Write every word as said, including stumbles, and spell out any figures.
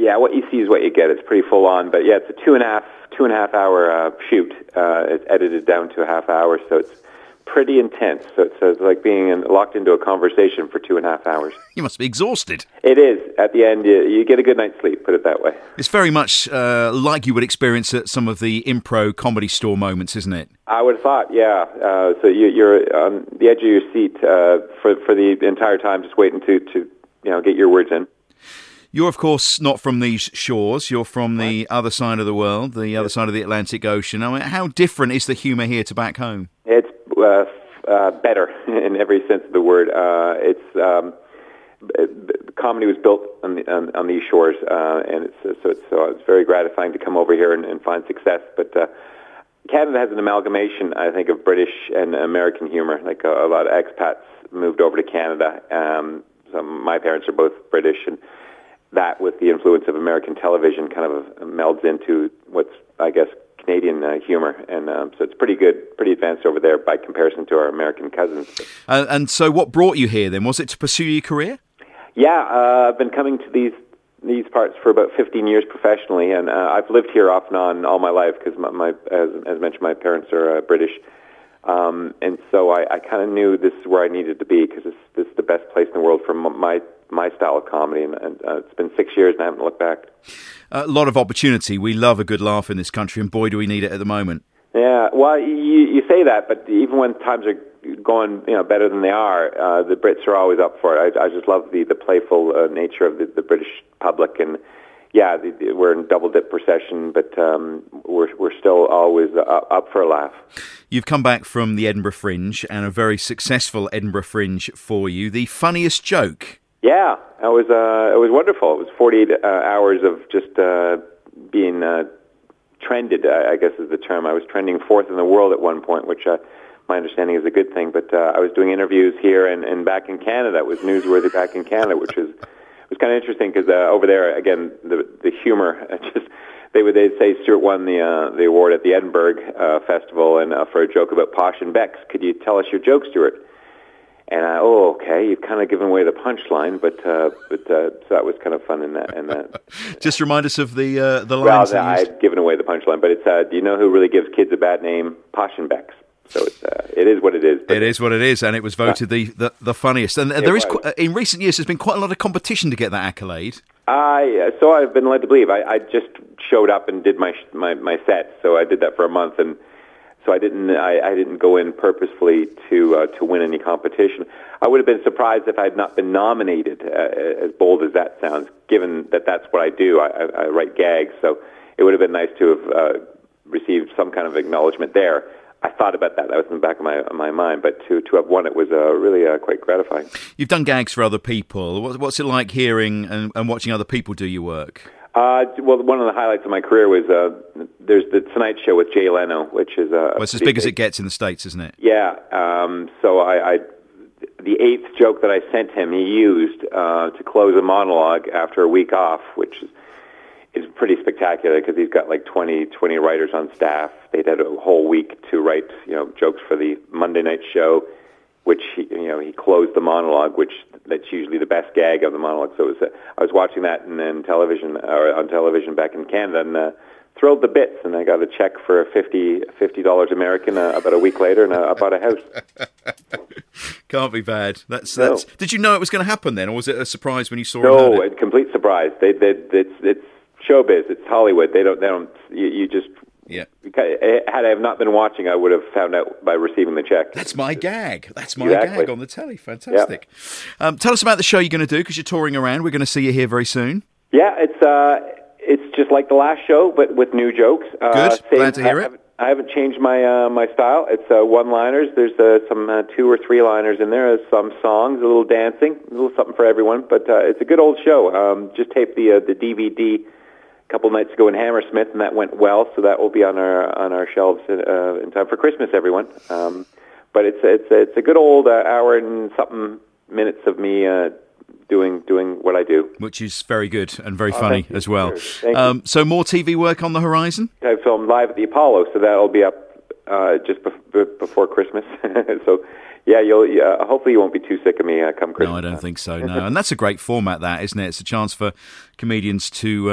Yeah, what you see is what you get. It's pretty full on, but yeah, it's a two and a half two and a half hour uh, shoot. Uh, it's edited down to a half hour, so it's pretty intense. So it's, it's like being in, locked into a conversation for two and a half hours. You must be exhausted. It is. At the end, you, you get a good night's sleep, put it that way. It's very much uh, like you would experience at some of the Impro Comedy Store moments, isn't it? I would have thought, yeah. Uh, so you, you're on the edge of your seat uh, for for the entire time, just waiting to, to you know get your words in. You're, of course, not from these shores. You're from the other side of the world, the other side of the Atlantic Ocean. I mean, how different is the humour here to back home? It's uh, uh, better in every sense of the word. Uh, it's um, comedy was built on, the, on, on these shores, uh, and it's, so it's so it's very gratifying to come over here and, and find success. But uh, Canada has an amalgamation, I think, of British and American humour. Like a, a lot of expats moved over to Canada. Um, so my parents are both British, and that, with the influence of American television, kind of melds into what's, I guess, Canadian uh, humor, and um, so it's pretty good, pretty advanced over there by comparison to our American cousins. Uh, and so, what brought you here then? Was it to pursue your career? Yeah, uh, I've been coming to these these parts for about fifteen years professionally, and uh, I've lived here off and on all my life because my, my as, as mentioned, my parents are uh, British. Um, and so I, I kind of knew this is where I needed to be because this, this is the best place in the world for my my style of comedy, and, and uh, it's been six years and I haven't looked back. A lot of opportunity. We love a good laugh in this country, and boy, do we need it at the moment. Yeah, well, you, you say that, but even when times are going, you know, better than they are, uh, the Brits are always up for it. I, I just love the, the playful uh, nature of the, the British public, and yeah, the, the, we're in double dip recession, but um, we're we're still always uh, up for a laugh. You've come back from the Edinburgh Fringe, and a very successful Edinburgh Fringe for you. The funniest joke. Yeah, it was uh, it was wonderful. It was forty-eight uh, hours of just uh, being uh, trended, I guess is the term. I was trending fourth in the world at one point, which uh, my understanding is a good thing. But uh, I was doing interviews here and, and back in Canada. It was newsworthy back in Canada, which is was kind of interesting because uh, over there, again, the the humor just. They would they'd say Stuart won the uh, the award at the Edinburgh uh, Festival, and uh, for a joke about Posh and Becks. Could you tell us your joke, Stuart? And I, oh, okay, you've kind of given away the punchline, but uh, but uh, so that was kind of fun in that. And that. Just remind us of the uh, the lines. Well, I've given away the punchline, but it's uh, do you know who really gives kids a bad name? Posh and Becks. So it's, uh, it is what it is. It is what it is, and it was voted the, the, the funniest. And there is qu- in recent years, there's been quite a lot of competition to get that accolade. I so I've been led to believe. I, I just showed up and did my my my set, so I did that for a month, and so I didn't I, I didn't go in purposefully to uh, to win any competition. I would have been surprised if I had not been nominated. Uh, as bold as that sounds, given that that's what I do. I, I, I write gags, so it would have been nice to have uh, received some kind of acknowledgement there. I thought about that. That was in the back of my my mind. But to, to have won it was uh, really uh, quite gratifying. You've done gags for other people. What's it like hearing and, and watching other people do your work? Uh, well, one of the highlights of my career was uh, there's the Tonight Show with Jay Leno, which is... Uh, well, it's as big as it gets in the States, isn't it? Yeah. Um, so I, I, the eighth joke that I sent him, he used uh, to close a monologue after a week off, which is... is pretty spectacular because he's got like twenty, twenty writers on staff. They'd had a whole week to write, you know, jokes for the Monday night show, which he, you know, he closed the monologue, which that's usually the best gag of the monologue. So it was, uh, I was watching that in, in television or on television back in Canada, and uh, thrilled to bits. And I got a check for fifty fifty dollars American uh, about a week later, and uh, I bought a house. Can't be bad. That's no. that's. Did you know it was going to happen then, or was it a surprise when you saw no, it? No, a complete surprise. They, they, it's, it's showbiz. It's Hollywood. They don't. They don't. You, you just. Yeah. Had I have not been watching, I would have found out by receiving the check. That's my gag. That's my exactly. gag on the telly. Fantastic. Yeah. Um, tell us about the show you're going to do, because you're touring around. We're going to see you here very soon. Yeah, it's uh, it's just like the last show, but with new jokes. Good. Uh, same, Glad to hear I it. Haven't, I haven't changed my uh, my style. It's uh, one-liners. There's uh, some uh, two or three-liners in there. There's some songs, a little dancing, a little something for everyone. But uh, it's a good old show. Um, just taped the uh, the D V D a couple nights ago in Hammersmith, and that went well. So that will be on our on our shelves uh, in time for Christmas, everyone. Um, but it's it's it's a good old uh, hour and something minutes of me uh, doing doing what I do, which is very good and very oh, funny as well. Um, so more T V work on the horizon? I filmed live at the Apollo, so that'll be up uh, just bef- before Christmas. So. Yeah, you'll. Uh, hopefully, you won't be too sick of me uh, come Christmas. No, I don't think so. No, and that's a great format, that, isn't it? It's a chance for comedians to. Uh,